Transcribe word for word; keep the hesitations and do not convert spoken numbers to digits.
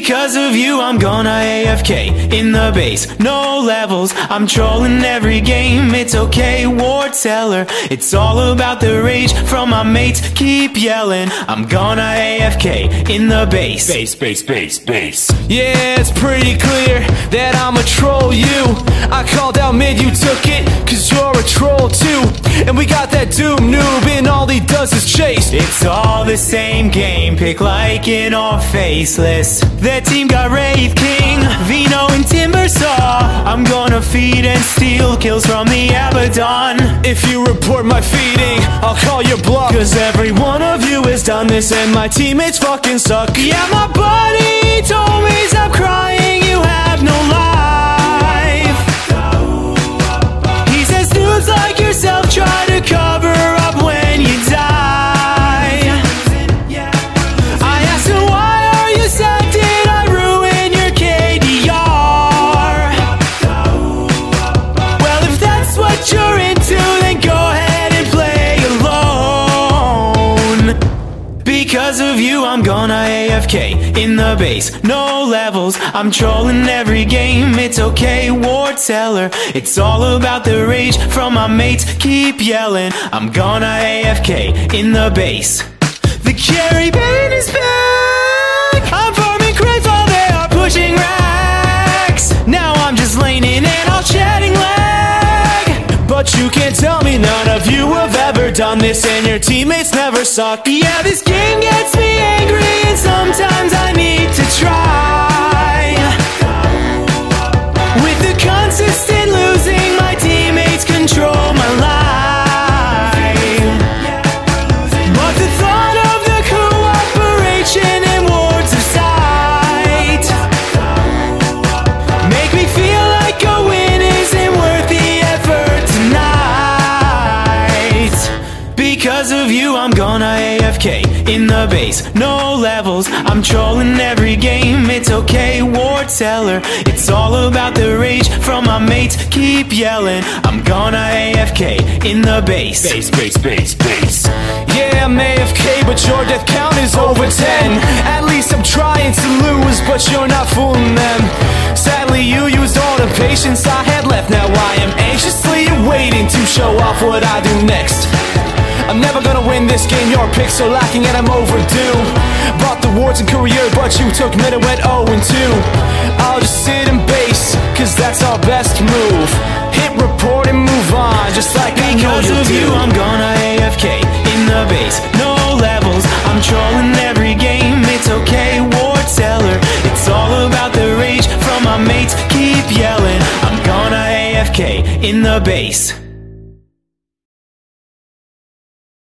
Because of you, I'm gonna A F K in the base. No levels, I'm trolling every game. It's okay, Ward Teller. It's all about the rage from my mates. Keep yelling, I'm gonna A F K in the base. Base, base, base, base. Yeah, it's pretty clear that I'ma troll you. I called out mid, you took it, cause you're a troll too. And we got that Doom noob, and all he does is chase. It's all the same game, pick like in or faceless. That team got Wraith King, Vino and Timbersaw. I'm gonna feed and steal kills from the Abaddon. If you report my feeding, I'll call your bluff, cause every one of you has done this and my teammates fucking suck. Yeah, my buddy told me stop crying, you have no life. He says dudes like yourself try to cover up when you die. I asked him, why are you sad? Did I ruin your K D R? Well, if that's what you're into, then go ahead and play alone. Because of you, I'm gonna A F K in the base. No levels, I'm trolling every game. It's okay, Ward Teller. It's all about the rage from my mates. Keep yelling, I'm gonna A F K in the base. The carry bane is back. I'm farming crates while they are pushing racks. Now I'm just laning and all chatting lag. but you can't tell me none of you have ever done this, and your teammates never suck. Yeah, this game gets me angry, and sometimes I need to try. With the consistent losing, my teammates control my life. But the thought of the cooperation and wards of sight make me feel like a win isn't worth the effort tonight. Because of you, I'm gonna A F K in the base. No levels, I'm trolling every game. It's okay, Ward Teller. It's all about the rage from my mates. Keep yelling, I'm gonna A F K in the base. Base, base, base, base. Yeah, I'm A F K, but your death count is over ten. At least I'm trying to lose, but you're not fooling them. Sadly, you used all the patience I had left. Now I am anxiously waiting to show off what I do next. I'm never gonna win this game, your picks are lacking and I'm overdue. Bought the wards and courier, but you took mid and went oh and two. I'll just sit and base, cause that's our best move. Hit report and move on, just like I know Because you of do. you, I'm gonna A F K in the base. No levels, I'm trolling every game. It's okay, Ward Teller. It's all about the rage from my mates. Keep yelling, I'm gonna A F K in the base.